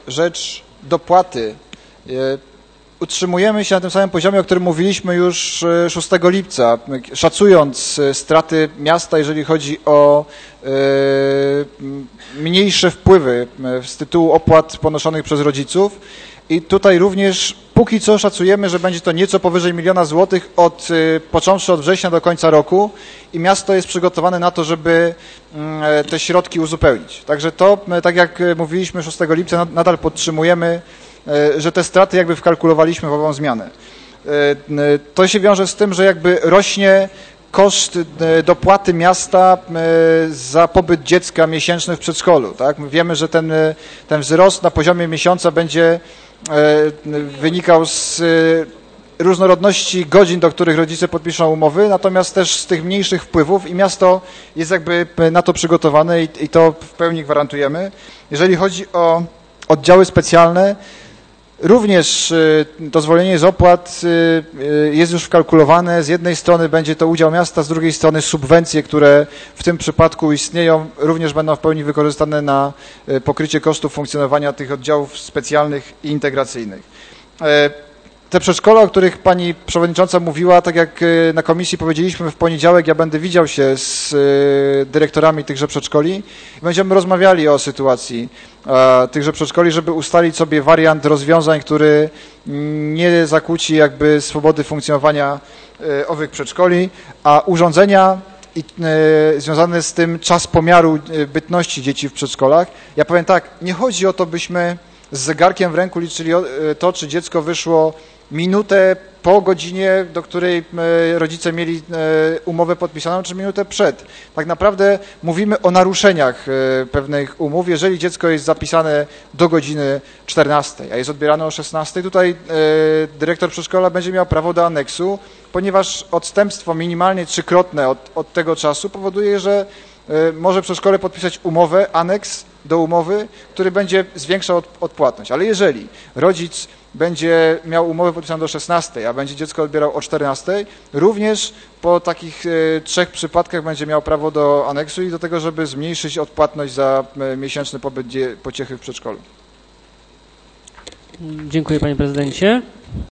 rzecz dopłaty. Utrzymujemy się na tym samym poziomie, o którym mówiliśmy już 6 lipca, szacując straty miasta, jeżeli chodzi o mniejsze wpływy z tytułu opłat ponoszonych przez rodziców. I tutaj również póki co szacujemy, że będzie to nieco powyżej 1 000 000 złotych począwszy od września do końca roku i miasto jest przygotowane na to, żeby te środki uzupełnić. Także to, tak jak mówiliśmy 6 lipca, nadal podtrzymujemy, że te straty jakby wkalkulowaliśmy w ową zmianę. To się wiąże z tym, że jakby rośnie koszt dopłaty miasta za pobyt dziecka miesięczny w przedszkolu. Tak? My wiemy, że ten wzrost na poziomie miesiąca będzie wynikał z różnorodności godzin, do których rodzice podpiszą umowy, natomiast też z tych mniejszych wpływów i miasto jest jakby na to przygotowane i to w pełni gwarantujemy. Jeżeli chodzi o oddziały specjalne, również dozwolenie z opłat jest już wkalkulowane. Z jednej strony będzie to udział miasta, z drugiej strony subwencje, które w tym przypadku istnieją, również będą w pełni wykorzystane na pokrycie kosztów funkcjonowania tych oddziałów specjalnych i integracyjnych. Te przedszkola, o których pani przewodnicząca mówiła, tak jak na komisji powiedzieliśmy w poniedziałek, ja będę widział się z dyrektorami tychże przedszkoli i będziemy rozmawiali o sytuacji tychże przedszkoli, żeby ustalić sobie wariant rozwiązań, który nie zakłóci jakby swobody funkcjonowania owych przedszkoli, a urządzenia i związany z tym czas pomiaru bytności dzieci w przedszkolach. Ja powiem tak, nie chodzi o to, byśmy z zegarkiem w ręku liczyli to, czy dziecko wyszło minutę po godzinie, do której rodzice mieli umowę podpisaną, czy minutę przed. Tak naprawdę mówimy o naruszeniach pewnych umów. Jeżeli dziecko jest zapisane do godziny 14, a jest odbierane o 16, tutaj dyrektor przedszkola będzie miał prawo do aneksu, ponieważ odstępstwo minimalnie trzykrotne od tego czasu powoduje, że może przedszkole podpisać umowę, aneks do umowy, który będzie zwiększał odpłatność. Ale jeżeli rodzic będzie miał umowę podpisaną do 16, a będzie dziecko odbierał o 14, również po takich 3 przypadkach będzie miał prawo do aneksu i do tego, żeby zmniejszyć odpłatność za miesięczny pobyt pociechy w przedszkolu. Dziękuję, panie prezydencie.